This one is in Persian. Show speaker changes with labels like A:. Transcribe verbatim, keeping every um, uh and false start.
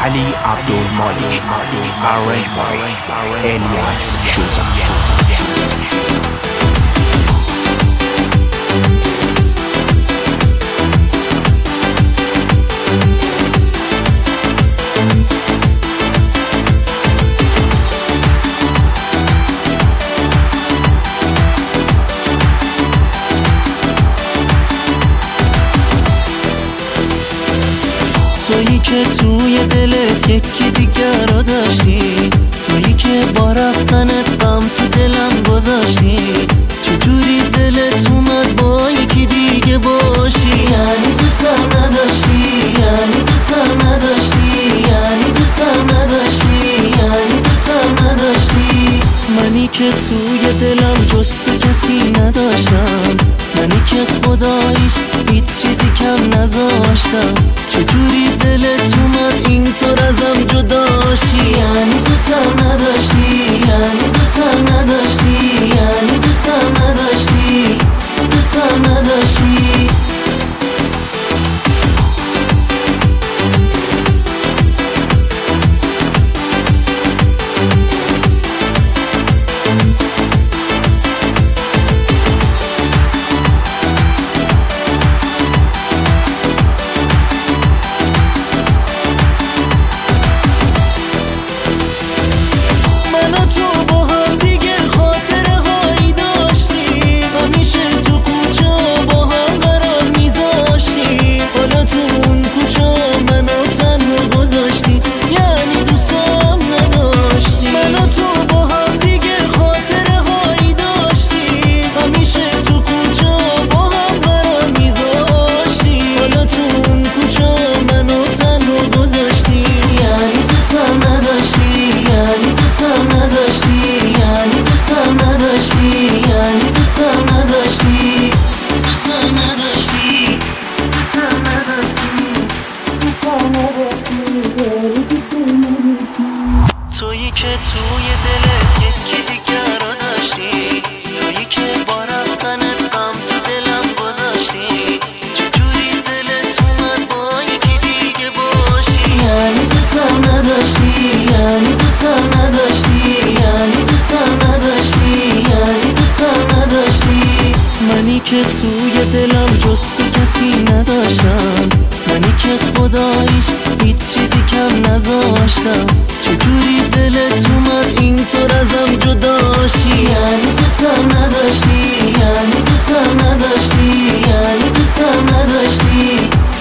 A: Ali Abdul Malik, arranged by Elias Shuba.
B: تویی که توی دلت یکی دیگر رو داشتی، تویی که با رفتنت غم تو دلم گذاشتی. چجوری دلت اومد با یکی دیگه باشی؟ یعنی دوستم نداشتی، یعنی دوستم نداشتی، یعنی دوستم نداشتی، یعنی دوستم نداشتی. منی که توی دلم جز تو کسی نداشتم، منی که خداییش هیچ چیزی کم نذاشتم. چجوری دلت اومد اینطور ازم جداشی؟ یعنی دوستم نداشتی، یعنی دوستم نداشتی، یعنی دوستم نداشتی، دوستم نداشتی. تویی که توی دلت یکی دیگر رو داشتی، تویی که با رفتنت غم تو دلم گذاشتی. چجوری دلت اومد با یکی دیگه باشی؟ یعنی دوستم نداشتی، یعنی دوستم نداشتی، یعنی دوستم نداشتی، یعنی دوستم نداشتی. منی که توی دلم جز تو کسی نداشتم، منی که خداییش هیچ چیزی کم نذاشتم. چجوری دلت اومد اینطور ازم جداشی؟ یعنی دوستم نداشتی، یعنی دوستم نداشتی، یعنی دوستم نداشتی،